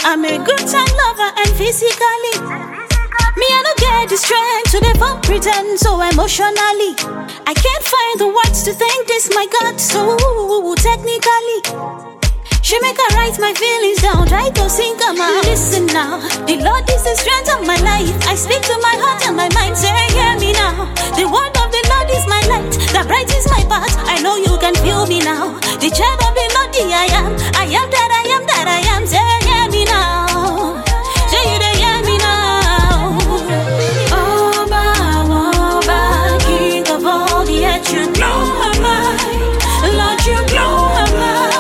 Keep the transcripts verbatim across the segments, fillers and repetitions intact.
I'm a good time lover and physically. Me, I don't get the strength to develop pretend so emotionally. I can't find the words to thank this, my God, so technically. She make her write my feelings down, try to sing them out. Listen now, the Lord is the strength of my life. I speak to my heart and my mind, say hear me now. The word of the Lord is my light, that brightens my path. I know you can feel me now. The child of the Lord, the I am. I am that I am that I am, say hear me now. Say you they hear me now. Oba, Oba, King of all the earth, you blow my mind. Lord, you blow my mind.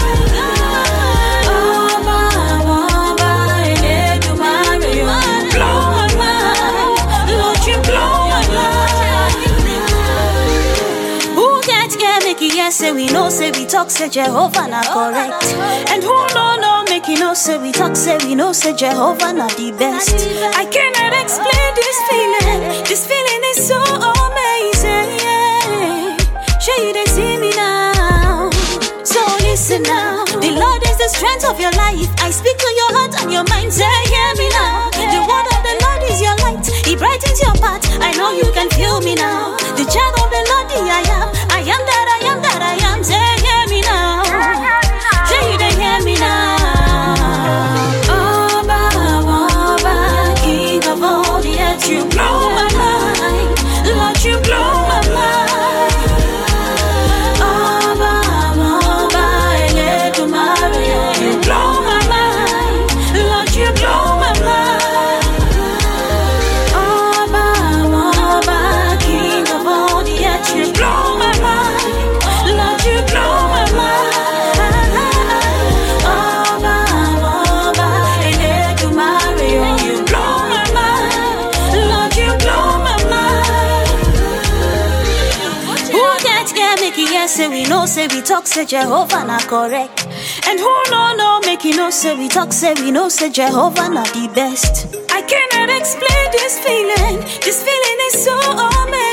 Yes, say we know, say we talk, say Jehovah not correct. And who no, no, make you know, say we talk, say we know, say Jehovah not the best. I cannot explain this feeling, this feeling is so amazing. Sure you they see me now, so listen now. The Lord is the strength of your life. I speak to your heart and your mind, say hear me now. The word of the Lord is your light, He brightens your path. I know you can feel me now. The child of the Lord, the I am. I am that I am that I am. Say hear me now. Say you they hear me now. Oba, Oba, King of all the earth, you blow my mind. Lord, you blow my mind. Oba, Oba, Eletumare, you blow my mind. Lord, you blow my mind. Oba, Oba, King of all the earth, you blow my mind. Lord, you blow my mind. Oba, Oba, Eletumare, you blow my mind. Lord, you blow my mind. Who can't get make it? Yes, say we know, say we talk, say Jehovah not correct. And who no, no, make you know, say we talk, say we know, say Jehovah not the best. I cannot explain this feeling, this feeling is so amazing.